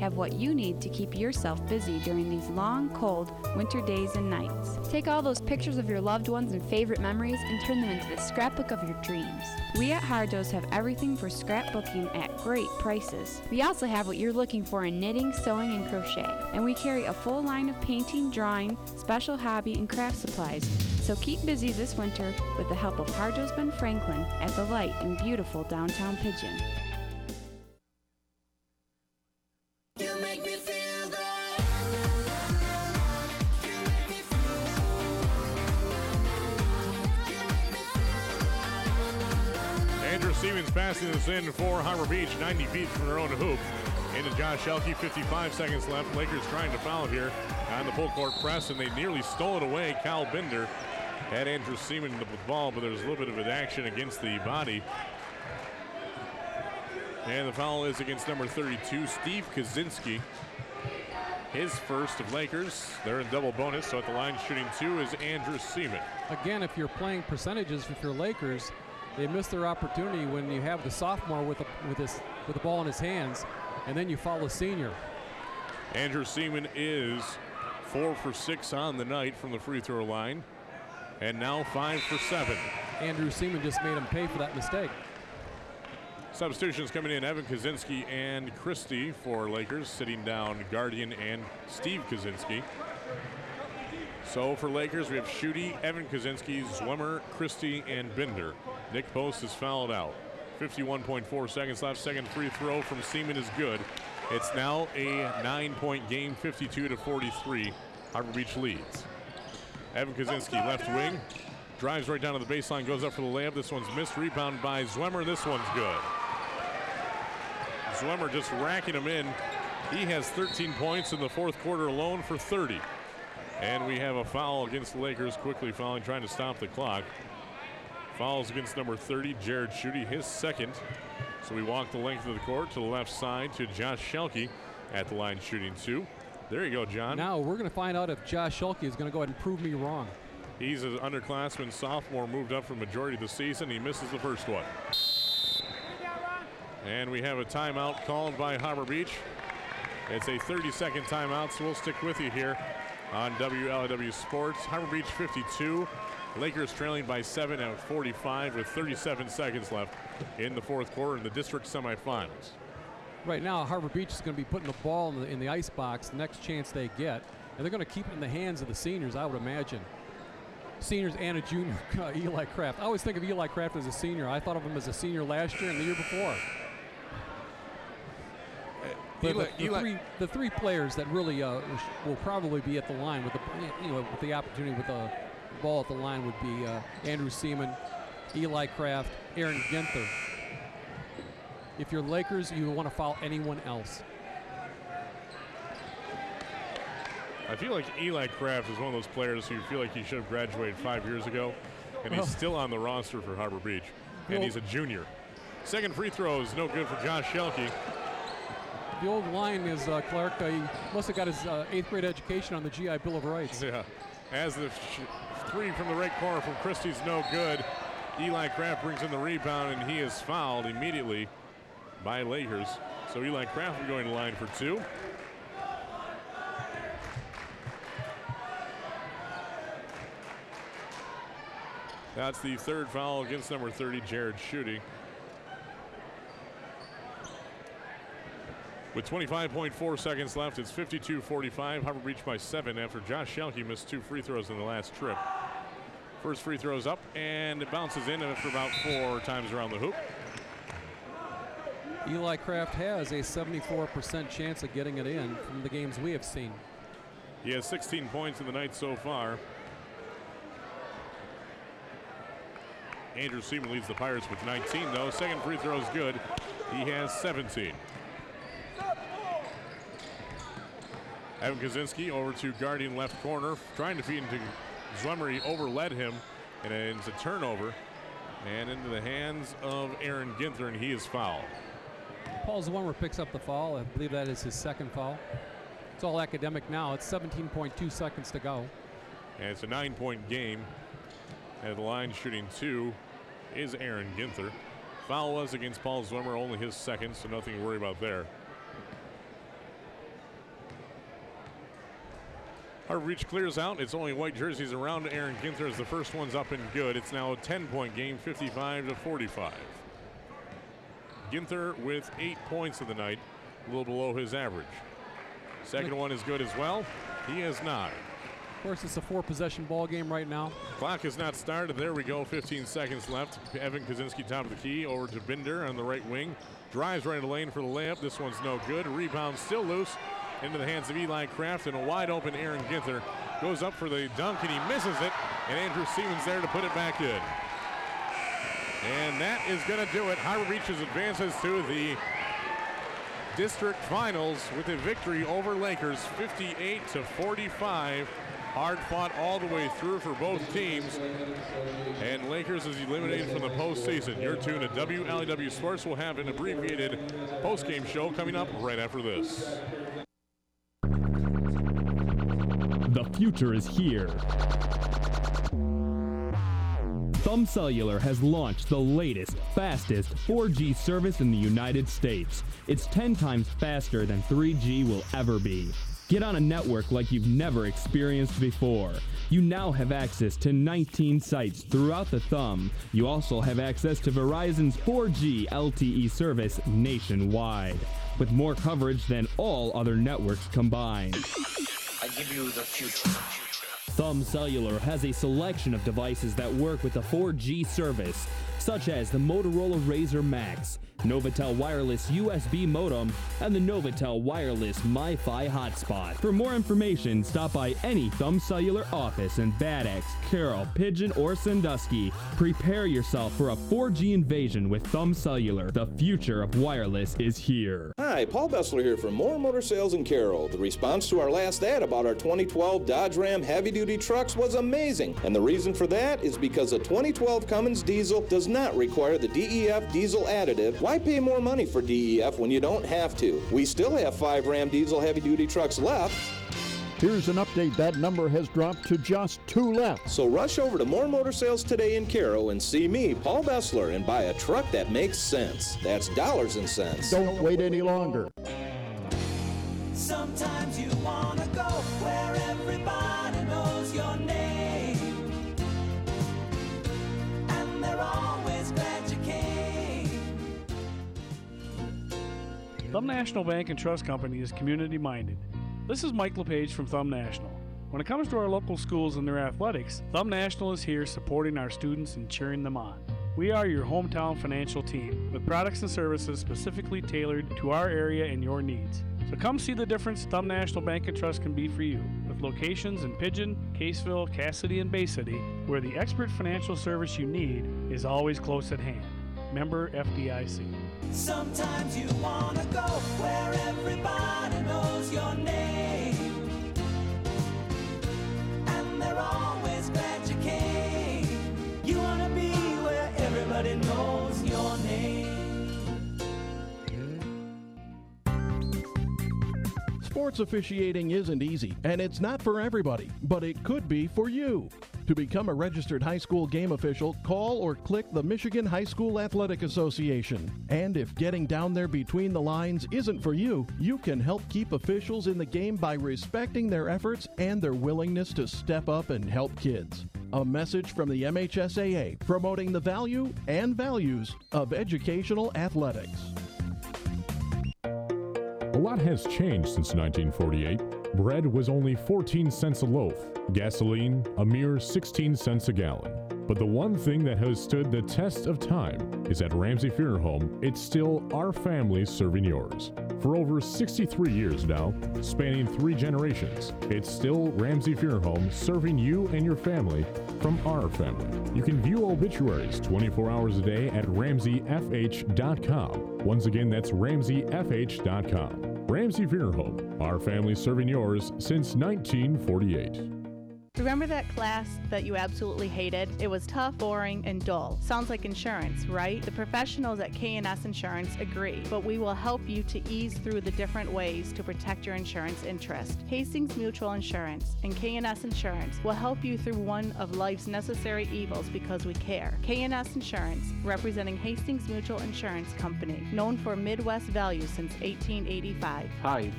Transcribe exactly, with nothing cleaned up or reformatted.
have what you need to keep yourself busy during these long, cold winter days and nights. Take all those pictures of your loved ones and favorite memories and turn them into the scrapbook of your dreams. We at Hardo's have everything for scrapbooking at great prices. We also have what you're looking for in knitting, sewing, and crochet. And we carry a full line of painting, drawing, special hobby, and craft supplies. So keep busy this winter with the help of Hardo's Ben Franklin at the Light in beautiful downtown Pigeon. Andrew Siemens passing this in for Harbor Beach, ninety feet from their own hoop. Into Josh Shelke, fifty-five seconds left. Lakers trying to foul here on the full court press, and they nearly stole it away. Kyle Binder had Andrew Siemens with the ball, but there was a little bit of an action against the body. And the foul is against number thirty-two, Steve Kaczynski. His first of Lakers. They're in double bonus, so at the line shooting two is Andrew Siemens. Again, if you're playing percentages with your Lakers, they miss their opportunity when you have the sophomore with, a, with, his, with the ball in his hands, and then you follow senior. Andrew Siemens is four for six on the night from the free throw line, and now five for seven. Andrew Siemens just made him pay for that mistake. Substitutions coming in, Evan Kaczynski and Christie for Lakers, sitting down Guardian and Steve Kaczynski. So for Lakers, we have Schutte, Evan Kaczynski, Zwemmer, Christie, and Binder. Nick Post is fouled out. fifty-one point four seconds left. Second free throw from Siemens is good. It's now a nine-point game, fifty-two to forty-three. Harbor Beach leads. Evan Kaczynski, left wing, drives right down to the baseline, goes up for the layup. This one's missed. Rebound by Zwemmer. This one's good. Zwemmer just racking him in. He has thirteen points in the fourth quarter alone for thirty. And we have a foul against the Lakers, quickly fouling, trying to stop the clock. Fouls against number thirty, Jared Schutte, his second. So we walk the length of the court to the left side to Josh Shelke at the line shooting two. There you go, John. Now we're going to find out if Josh Shelke is going to go ahead and prove me wrong. He's an underclassman sophomore, moved up for the majority of the season. He misses the first one. And we have a timeout called by Harbor Beach. It's a thirty-second timeout, so we'll stick with you here on W L I W Sports. Harbor Beach fifty-two. Lakers trailing by seven at forty-five with thirty-seven seconds left in the fourth quarter in the district semifinals. Right now, Harbor Beach is going to be putting the ball in the, in the ice box the next chance they get, and they're going to keep it in the hands of the seniors, I would imagine. Seniors and a junior, uh, Eli Kraft. I always think of Eli Kraft as a senior. I thought of him as a senior last year and the year before. But Eli, the, the, Eli. three, the three players that really uh, will probably be at the line with the you know with the opportunity with the ball at the line would be uh, Andrew Siemens, Eli Kraft, Aaron Ginther. If you're Lakers, you want to foul anyone else. I feel like Eli Kraft is one of those players who feel like he should have graduated five years ago, and he's Well, still on the roster for Harbor Beach, and well- he's a junior. Second free throw is no good for Josh Shelke. The old line is uh, Clark. Uh, he must have got his uh, eighth grade education on the G I Bill of Rights. Yeah, as the sh- three from the right corner from Christie's no good. Eli Kraft brings in the rebound, and he is fouled immediately by Lakers. So Eli Kraft will go in the line for two. That's the third foul against number thirty, Jared Schutte. With twenty-five point four seconds left, it's fifty-two forty-five. Harbor Beach by seven after Josh Shelke missed two free throws in the last trip. First free throw's up, and it bounces in after about four times around the hoop. Eli Kraft has a seventy-four percent chance of getting it in from the games we have seen. He has sixteen points in the night so far. Andrew Siemens leads the Pirates with nineteen, though. Second free throw is good. He has seventeen. Evan Kaczynski over to Guardian left corner, trying to feed into Zwemmer. He overled him, and it's a turnover. And into the hands of Aaron Ginther, and he is fouled. Paul Zwemmer picks up the foul. I believe that is his second foul. It's all academic now. It's seventeen point two seconds to go. And it's a nine-point game. At the line shooting two is Aaron Ginther. Foul was against Paul Zwemmer, only his second, so nothing to worry about there. Our reach clears out. It's only white jerseys around. Aaron Ginther is the first one's up and good. It's now a ten-point game, fifty-five to forty-five. Ginther with eight points of the night, a little below his average. Second one is good as well. He has nine. Of course, it's a four-possession ball game right now. Clock has not started. There we go. fifteen seconds left. Evan Kaczynski top of the key. Over to Binder on the right wing. Drives right in the lane for the layup. This one's no good. Rebound still loose into the hands of Eli Kraft, and a wide open Aaron Ginther goes up for the dunk, and he misses it. And Andrew Siemens there to put it back in. And that is going to do it. Harbor Beaches advances to the district finals with a victory over Lakers, fifty-eight to forty-five. Hard fought all the way through for both teams. And Lakers is eliminated from the postseason. You're tuned to W L E W Sports. We'll have an abbreviated postgame show coming up right after this. The future is here. Thumb Cellular has launched the latest, fastest four G service in the United States. It's ten times faster than three G will ever be. Get on a network like you've never experienced before. You now have access to nineteen sites throughout the Thumb. You also have access to Verizon's four G L T E service nationwide, with more coverage than all other networks combined. I give you the future. Thumb Cellular has a selection of devices that work with the four G service, such as the Motorola Razr Max, Novatel Wireless U S B modem, and the Novatel Wireless MiFi hotspot. For more information, stop by any Thumb Cellular office in Bad Axe, Carroll, Pigeon, or Sandusky. Prepare yourself for a four G invasion with Thumb Cellular. The future of wireless is here. Hi, Paul Bessler here from More Motor Sales in Carroll. The response to our last ad about our twenty twelve Dodge Ram heavy-duty trucks was amazing. And the reason for that is because a twenty twelve Cummins diesel does not require the D E F diesel additive. Why pay more money for D E F when you don't have to? We still have five Ram diesel heavy-duty trucks left. Here's an update. That number has dropped to just two left. So rush over to More Motor Sales today in Carroll and see me, Paul Bessler, and buy a truck that makes sense. That's dollars and cents. Don't wait any longer. Sometimes you want to go where everybody knows your name, and they're always glad you came. Thumb National Bank and Trust Company is community-minded. This is Mike LePage from Thumb National. When it comes to our local schools and their athletics, Thumb National is here supporting our students and cheering them on. We are your hometown financial team with products and services specifically tailored to our area and your needs. So come see the difference Thumb National Bank and Trust can be for you, with locations in Pigeon, Caseville, Cassidy, and Bay City, where the expert financial service you need is always close at hand. Member F D I C. Sometimes you want to go where everybody knows your name, and they're always glad you came. You want to be where everybody knows your name. Sports officiating isn't easy, and it's not for everybody, but it could be for you. To become a registered high school game official, call or click the Michigan High School Athletic Association. And if getting down there between the lines isn't for you, you can help keep officials in the game by respecting their efforts and their willingness to step up and help kids. A message from the M H S A A promoting the value and values of educational athletics. A lot has changed since nineteen forty-eight. Bread was only fourteen cents a loaf, gasoline a mere sixteen cents a gallon. But the one thing that has stood the test of time is at Ramsey Funeral Home, it's still our family serving yours. For over sixty-three years now, spanning three generations, it's still Ramsey Funeral Home serving you and your family from our family. You can view obituaries twenty-four hours a day at ramsey f h dot com. Once again, that's ramsey f h dot com. Ramsey Funeral Home, our family serving yours since nineteen forty-eight. Remember that class that you absolutely hated? It was tough, boring, and dull. Sounds like insurance, right? The professionals at K and S Insurance agree, but we will help you to ease through the different ways to protect your insurance interest. Hastings Mutual Insurance and K and S Insurance will help you through one of life's necessary evils because we care. K and S Insurance, representing Hastings Mutual Insurance Company, known for Midwest values since eighteen eighty-five. Hi,